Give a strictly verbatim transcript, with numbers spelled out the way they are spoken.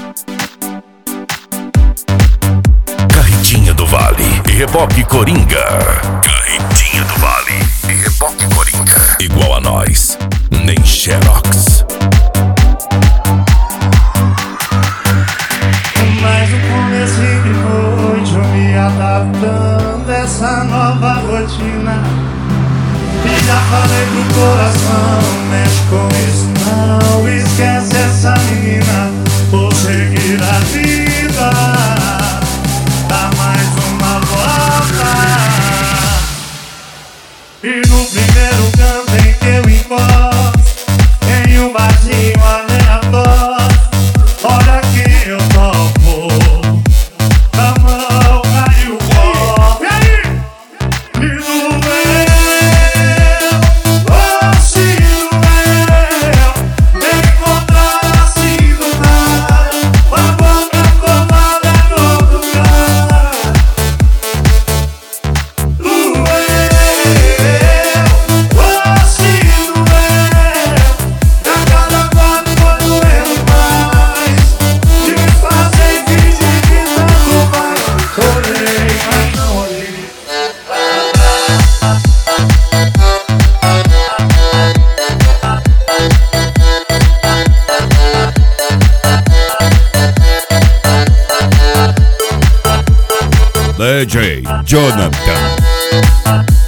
Carretinha do Vale e Reboque Coringa. Carretinha do Vale e Reboque Coringa. Igual a nós, nem Xerox. Mais um comecinho de noite, eu me adaptando a essa nova rotina. E já falei pro coração, mexe com isso não, esquece essa menina. Vou seguir a vida, dá mais uma volta. E no primeiro canto em que eu encosto, em um barzinho aleatório, olha que eu topo, na mão caiu o copo. E aí? E no meu, oh se no meu, encontrar assim do nada, uma boca colada no lugar. No meu, oh se no meu, a cada quatro foi doendo mais, de me fazer fingir que tanto faz. Olhei, mas não olhei. D J Jonathan.